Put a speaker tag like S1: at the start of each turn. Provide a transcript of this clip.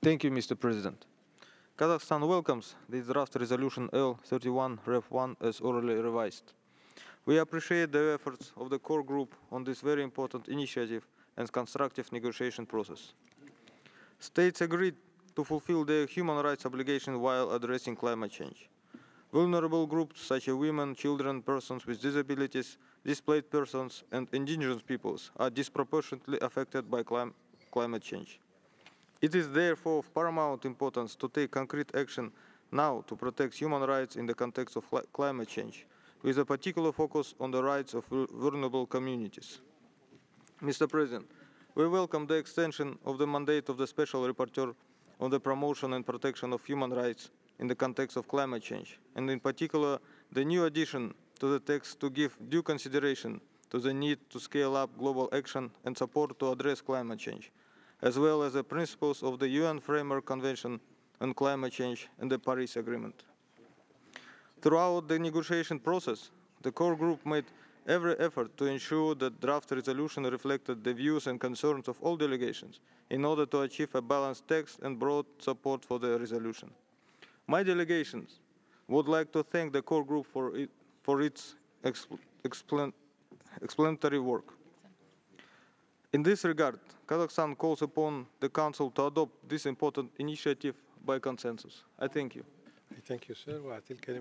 S1: Thank you, Mr. President. Kazakhstan welcomes this draft resolution L31 Ref 1 as orally revised. We appreciate the efforts of the core group on this very important initiative and constructive negotiation process. States agreed to fulfill their human rights obligations while addressing climate change. Vulnerable groups such as women, children, persons with disabilities, displaced persons, and indigenous peoples are disproportionately affected by climate change. It is therefore of paramount importance to take concrete action now to protect human rights in the context of climate change, with a particular focus on the rights of vulnerable communities. Mr. President, we welcome the extension of the mandate of the Special Rapporteur on the promotion and protection of human rights in the context of climate change, and in particular, the new addition to the text to give due consideration to the need to scale up global action and support to address climate change, as well as the principles of the UN Framework Convention on Climate Change and the Paris Agreement. Throughout the negotiation process, the core group made every effort to ensure that draft resolution reflected the views and concerns of all delegations in order to achieve a balanced text and broad support for the resolution. My delegations would like to thank the core group for its explanatory work. In this regard, Kazakhstan calls upon the Council to adopt this important initiative by consensus. I thank you.
S2: Thank you, sir.